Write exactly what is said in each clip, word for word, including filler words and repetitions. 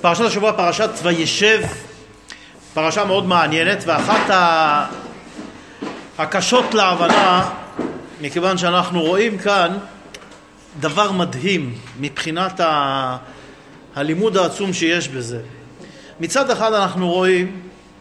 פרשת השבוע, פרשת וישב, פרשה מאוד מעניינת, ואחת ה... הקשות להבנה, מכיוון שאנחנו רואים כאן דבר מדהים מבחינת ה... הלימוד העצום שיש בזה. מצד אחד אנחנו רואים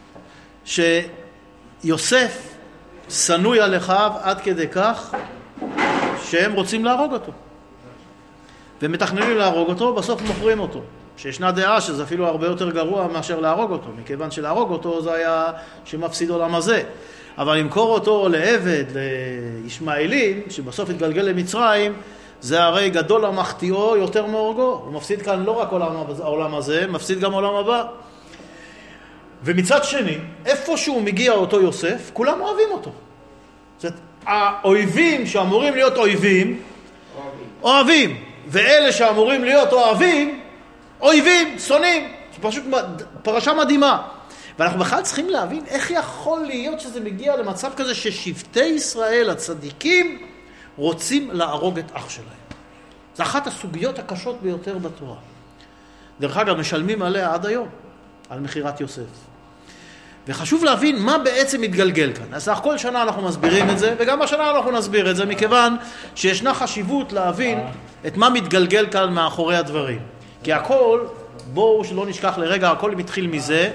שיוסף סנוי על אחיו עד כדי כך שהם רוצים להרוג אותו. ומתכננים להרוג אותו, בסוף מוכרים אותו. שישנה דעה שזה אפילו הרבה יותר גרוע מאשר להרוג אותו, מכיוון שלהרוג אותו זה היה שמפסיד עולם הזה. אבל למכור אותו לעבד, לישמעאלים, שבסוף התגלגל למצרים, זה הרי גדול המחטיאו יותר מהורגו. הוא מפסיד כאן לא רק עולם, העולם הזה, מפסיד גם עולם הבא. ומצד שני, איפה שהוא מגיע אותו יוסף, כולם אוהבים אותו. זאת, האויבים שאמורים להיות אויבים, אוהבים. אוהבים. ואלה שאמורים להיות אוהבים, אויבים, שונאים. פשוט פרשה מדהימה. ואנחנו בכלל צריכים להבין איך יכול להיות שזה מגיע למצב כזה ששבטי ישראל הצדיקים רוצים להרוג את אח שלהם. זו אחת הסוגיות הקשות ביותר בתורה. דרך אגב, משלמים עליה עד היום, על מחירת יוסף. וחשוב להבין מה בעצם מתגלגל כאן. אז כל שנה אנחנו מסבירים את זה, וגם השנה אנחנו נסביר את זה, מכיוון שישנה חשיבות להבין את מה מתגלגל כאן מאחורי הדברים. כי הכל, בואו שלא נשכח לרגע, הכל מתחיל מזה,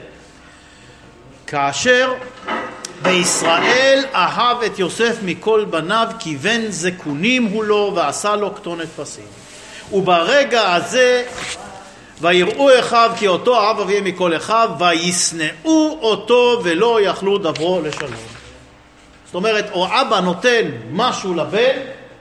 כאשר וישראל אהב את יוסף מכל בניו, כי בן זקונים הוא לו, ועשה לו כתונת פסים. וברגע הזה ויראו אחיו כי אותו אהב אביהם מכל אחיו, וישנאו אותו ולא יכלו דברו לשלום. זאת אומרת, או אבא נותן משהו לבן,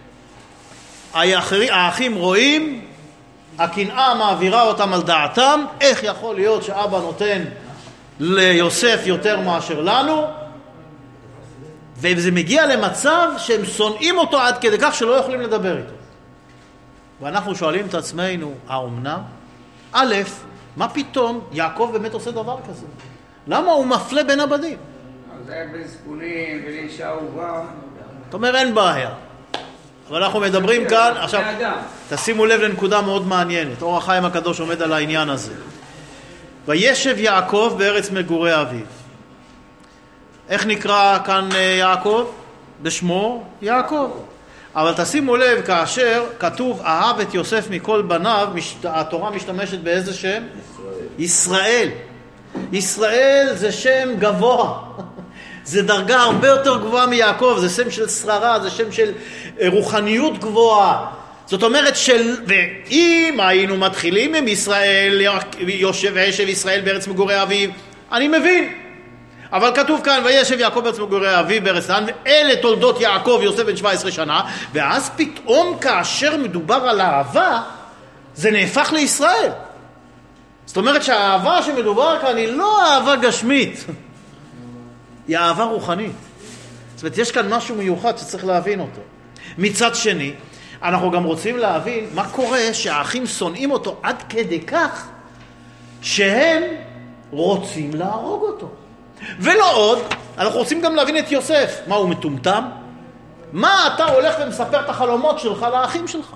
האחים רואים, הקנאה מעבירה אותם על דעתם, איך יכול להיות שאבא נותן ליוסף יותר מאשר לנו, וזה מגיע למצב שהם שונאים אותו עד כדי כך שלא יכולים לדבר איתו. ואנחנו שואלים את עצמנו, האומנם? א', מה פתאום יעקב באמת עושה דבר כזה? למה הוא מפלה בין הבנים? זה היה בין זקונים ולאישה אהובה. זאת אומרת, אין בעיה. אבל אנחנו מדברים כאן, עכשיו, תשימו לב לנקודה מאוד מעניינת. אור החיים הקדוש עומד על העניין הזה. וישב יעקב בארץ מגורי אביו. איך נקרא כאן יעקב? בשמו יעקב. אבל תשימו לב, כאשר כתוב אהב את יוסף מכל בניו, התורה משתמשת באיזה שם? ישראל. ישראל זה שם גבוה. זה דרגה הרבה יותר גבוהה מיעקב, זה שם של שררה, זה שם של רוחניות גבוהה. זאת אומרת של, ואם היינו מתחילים עם ישראל, יושב וישב ישראל בארץ מגורי אביו, אני מבין. אבל כתוב כאן, וישב יעקב בארץ מגורי אביו בארץ כנען, ואלה תולדות יעקב יוסף בן שבע עשרה שנה, ואז פתאום כאשר מדובר על אהבה, זה נהפך לישראל. זאת אומרת שהאהבה שמדובר כאן היא לא אהבה גשמית, היא אהבה רוחנית. זאת אומרת, יש כאן משהו מיוחד שצריך להבין אותו. מצד שני, אנחנו גם רוצים להבין מה קורה שהאחים שונאים אותו עד כדי כך שהם רוצים להרוג אותו. ולא עוד, אנחנו רוצים גם להבין את יוסף. מה, הוא מטומטם? מה אתה הולך ומספר את החלומות שלך לאחים שלך?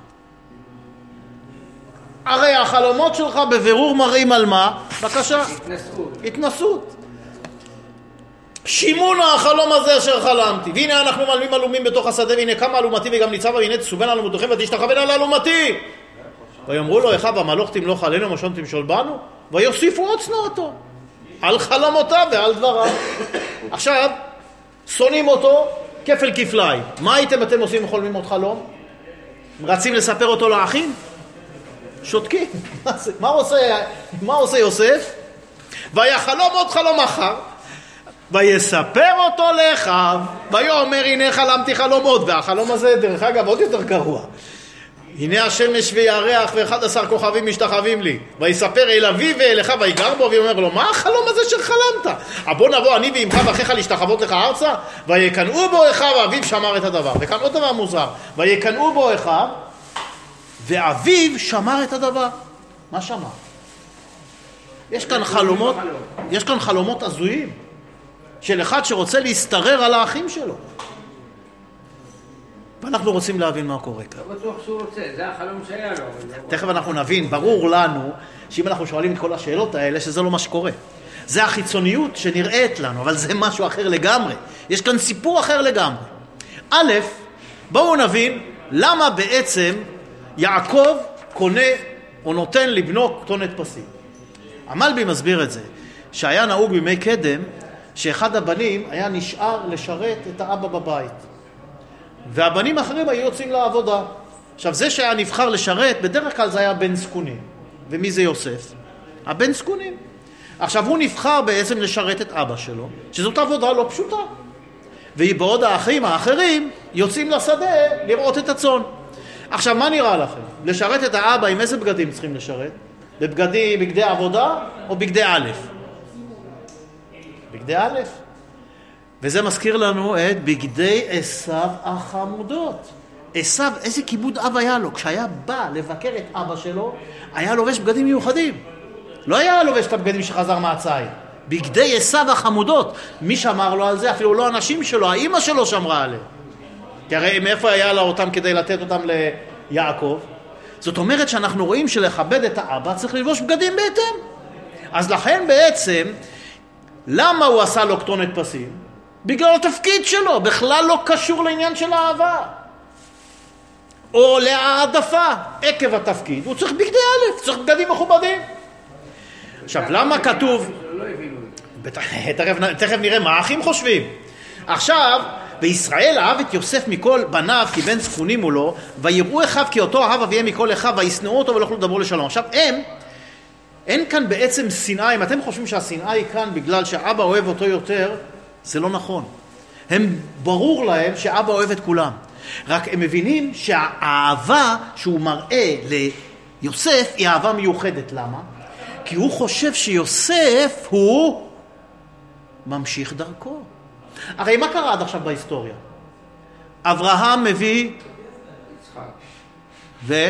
הרי החלומות שלך בבירור מראים על מה? בבקשה. התנסות. התנסות. שימון החלום הזה אשר חלמתי. והנה אנחנו מעלמים אלומים בתוך השדה, והנה כמה אלומתי וגם ניצב, והנה תסובן אלומתוכם ותשתחוון על אלומתי. ויאמרו לו, אחיו המלוך תמלוך עלינו, משון תמשול בנו, ויוסיפו עוד שנאתו על חלומותיו ועל דבריו. עכשיו, שונאים אותו כפל כפליים. מה הייתם אתם עושים חולמים עוד חלום? רצים לספר אותו לאחים? שותקים. מה עושה, מה עושה יוסף? ויחלום עוד חלום אחר, ויספר אותו לאחיו, ויאמר הנה חלמתי חלום עוד. והחלום הזה דרך אגב עוד יותר גרוע. הנה השמש וירח ואחד עשר כוכבים משתחווים לי. ויספר אל אביו ואל אחיו ויגר בו, ואומר לו, מה החלום הזה שחלמת? בוא נבוא אני ואמך ואחיך להשתחוות לך ארצה. ויקנאו בו אחיו, ואביו שמר את הדבר. וכאן עוד דבר מוזר, ויקנאו בו אחיו ואביו שמר את הדבר. מה שמר? יש כאן חלומות, יש כאן חלומות הזויים של אחד שרוצה להסתרר על האחים שלו. ואנחנו רוצים להבין מה קורה כאן. לא בטוח שהוא רוצה, זה החלום שהיה לו. תכף אנחנו נבין, ברור לנו, שאם אנחנו שואלים את כל השאלות האלה, שזה לא מה שקורה. זה החיצוניות שנראית לנו, אבל זה משהו אחר לגמרי. יש כאן סיפור אחר לגמרי. א', בואו נבין למה בעצם יעקב קונה או נותן לבנו כתונת פסים. המלבי מסביר את זה, שהיה נהוג בימי קדם, שאחד הבנים היה נשאר לשרת את האבא בבית. והבנים האחרים היו יוצאים לעבודה. עכשיו, זה שהיה נבחר לשרת, בדרך כלל זה היה בן זקונים. ומי זה יוסף? הבן זקונים. עכשיו, הוא נבחר בעצם לשרת את אבא שלו, שזאת עבודה לא פשוטה. ובעוד האחים האחרים יוצאים לשדה לראות את הצאן. עכשיו, מה נראה לכם? לשרת את האבא, עם איזה בגדים צריכים לשרת? בבגדי, בגדי עבודה או בגדי א'? בגדי א'. וזה מזכיר לנו את בגדי עשיו החמודות. עשיו, איזה כיבוד אב היה לו. כשהיה בא לבקר את אבא שלו, היה לובש בגדים מיוחדים. לא היה לובש את הבגדים שחזר מהציד. בגדי עשיו החמודות. מי שמר לו על זה? אפילו לא אנשים שלו, האמא שלו שמרה עליהם. כי הרי מאיפה היה לה אותם כדי לתת אותם ליעקב? זאת אומרת שאנחנו רואים שלכבד את האבא צריך ללבוש בגדים בהתאם. אז לכן בעצם, למה הוא עשה לו כתונת פסים? בגלל התפקיד שלו, בכלל לא קשור לעניין של האהבה. או להעדפה, עקב התפקיד. הוא צריך בגדי א', צריך בגדים מכובדים. עכשיו, למה כתוב... תכף נראה מה האחים חושבים. עכשיו, בישראל אהב את יוסף מכל בניו, כי בן זקונים הוא לו, ויראו אחיו כי אותו אהב אביהם מכל אחיו, וישנאו אותו ולא יכלו לדברו לשלום. עכשיו, הם, אין כאן בעצם שנאה. אם אתם חושבים שהשנאה היא כאן בגלל שאבא אוהב אותו יותר, זה לא נכון. הם ברור להם שאבא אוהב את כולם. רק הם מבינים שהאהבה שהוא מראה ליוסף היא אהבה מיוחדת. למה? כי הוא חושב שיוסף הוא ממשיך דרכו. הרי מה קרה עד עכשיו בהיסטוריה? אברהם מביא יצחק. ו?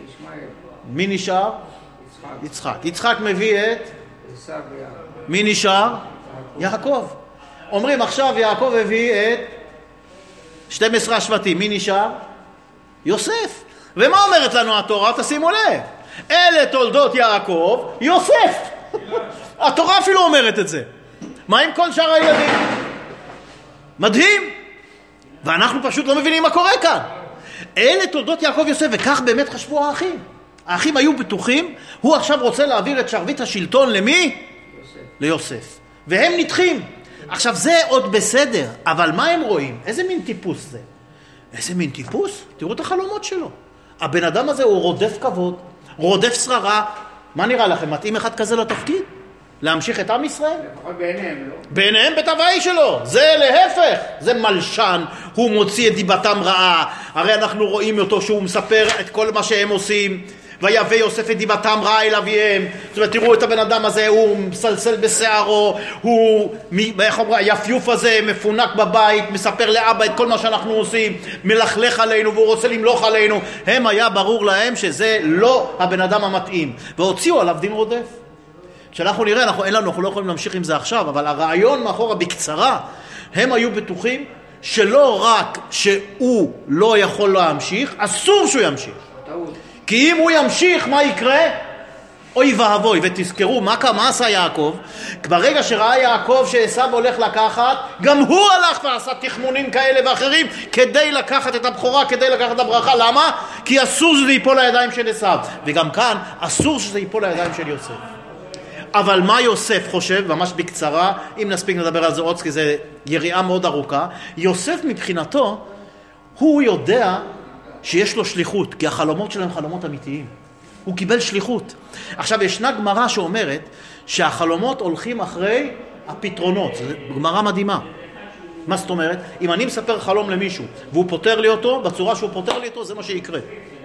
מי נשאר? יצחק. יצחק. יצחק מביא את? עשיו ויעקב. מי נשאר? יעקב. אומרים עכשיו יעקב הביא את שנים עשר השבטים. מי נשאר? יוסף. ומה אומרת לנו התורה? תשימו לב. אלה תולדות יעקב, יוסף. התורה אפילו אומרת את זה. מה עם כל שאר הילדים? מדהים. ואנחנו פשוט לא מבינים מה קורה כאן. אלה תולדות יעקב יוסף, וכך באמת חשבו האחים. האחים היו בטוחים, הוא עכשיו רוצה להעביר את שרביט השלטון למי? יוסף. ליוסף. והם נדחים. עכשיו זה עוד בסדר, אבל מה הם רואים? איזה מין טיפוס זה? איזה מין טיפוס? תראו את החלומות שלו. הבן אדם הזה הוא רודף כבוד, רודף שררה. מה נראה לכם? מתאים אחד כזה לתפקיד? להמשיך את עם ישראל? לפחות בעיניהם, לא? בעיניהם בטבעי שלו. זה להפך. זה מלשן. הוא מוציא את דיבתם רעה. הרי אנחנו רואים אותו שהוא מספר את כל מה שהם עושים. ויבא יוסף את דיבתם רעה אל אביהם. זאת אומרת, תראו את הבן אדם הזה, הוא מסלסל בשערו, הוא, איך אומר, היפיוף הזה מפונק בבית, מספר לאבא את כל מה שאנחנו עושים, מלכלך עלינו והוא רוצה למלוך עלינו. הם היה ברור להם שזה לא הבן אדם המתאים. והוציאו עליו דין רודף. כשאנחנו נראה, אנחנו, אין לנו, אנחנו לא יכולים להמשיך עם זה עכשיו, אבל הרעיון מאחורה בקצרה, הם היו בטוחים שלא רק שהוא לא יכול להמשיך, אסור שהוא ימשיך. טעות. כי אם הוא ימשיך, מה יקרה? אוי ואבוי. ותזכרו, מה, מה עשה יעקב? ברגע שראה יעקב שעשיו הולך לקחת, גם הוא הלך ועשה תכמונים כאלה ואחרים, כדי לקחת את הבכורה, כדי לקחת את הברכה. למה? כי אסור שזה ייפול לידיים של עשיו. וגם כאן, אסור שזה ייפול לידיים של יוסף. אבל מה יוסף חושב, ממש בקצרה, אם נספיק נדבר על זה עוד, כי זה יריעה מאוד ארוכה, יוסף מבחינתו, הוא יודע שיש לו שליחות, כי החלומות שלהם חלומות אמיתיים. הוא קיבל שליחות. עכשיו, ישנה גמרא שאומרת שהחלומות הולכים אחרי הפתרונות. זו גמרא מדהימה. מה זאת אומרת? אם אני מספר חלום למישהו, והוא פותר לי אותו, בצורה שהוא פותר לי אותו, זה מה שיקרה.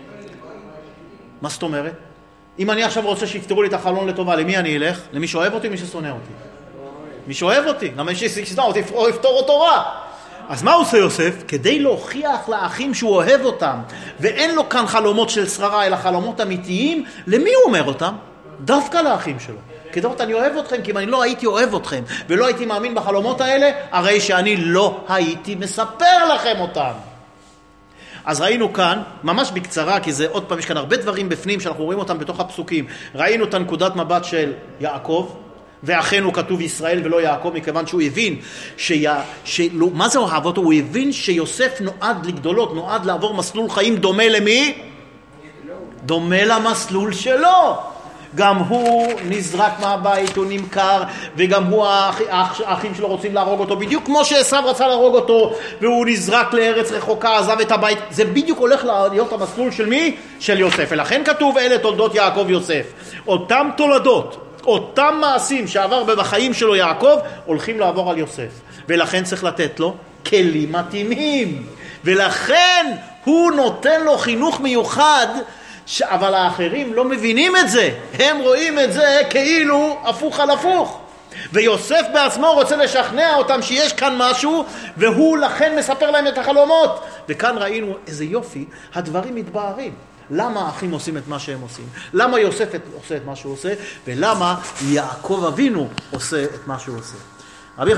מה זאת אומרת? אם אני עכשיו רוצה שיפתרו לי את החלום לטובה, למי אני אלך? למי שאוהב אותי, מי ששונא אותי. מי שאוהב אותי, גם מי ששונא אותי, יפתור אותו רע. אז מה עושה יוסף? כדי להוכיח לאחים שהוא אוהב אותם, ואין לו כאן חלומות של שררה, אלא חלומות אמיתיים, למי הוא אומר אותם? דווקא לאחים שלו. כדי לומר, אני אוהב אתכם, כי אם אני לא הייתי אוהב אתכם, ולא הייתי מאמין בחלומות האלה, הרי שאני לא הייתי מספר לכם אותם. אז ראינו כאן, ממש בקצרה, כי זה עוד פעם, יש כאן הרבה דברים בפנים שאנחנו רואים אותם בתוך הפסוקים. ראינו את הנקודת מבט של יעקב, ואכן הוא כתוב ישראל ולא יעקב, מכיוון שהוא הבין שיה, שלא, מה זה אוהבות? הוא הבין שיוסף נועד לגדולות, נועד לעבור מסלול חיים דומה למי? דומה למסלול שלו. גם הוא נזרק מהבית, הוא נמכר, וגם הוא, האח, האח, האחים שלו רוצים להרוג אותו, בדיוק כמו שעשיו רצה להרוג אותו, והוא נזרק לארץ רחוקה, עזב את הבית. זה בדיוק הולך להיות המסלול של מי? של יוסף. ולכן כתוב אלה תולדות יעקב יוסף. אותם תולדות, אותם מעשים שעבר בחיים שלו יעקב, הולכים לעבור על יוסף. ולכן צריך לתת לו כלים מתאימים. ולכן הוא נותן לו חינוך מיוחד, ש... אבל האחרים לא מבינים את זה. הם רואים את זה כאילו הפוך על הפוך. ויוסף בעצמו רוצה לשכנע אותם שיש כאן משהו, והוא לכן מספר להם את החלומות. וכאן ראינו איזה יופי, הדברים מתבהרים. למה האחים עושים את מה שהם עושים? למה יוסף עושה את מה שהוא עושה? ולמה יעקב אבינו עושה את מה שהוא עושה?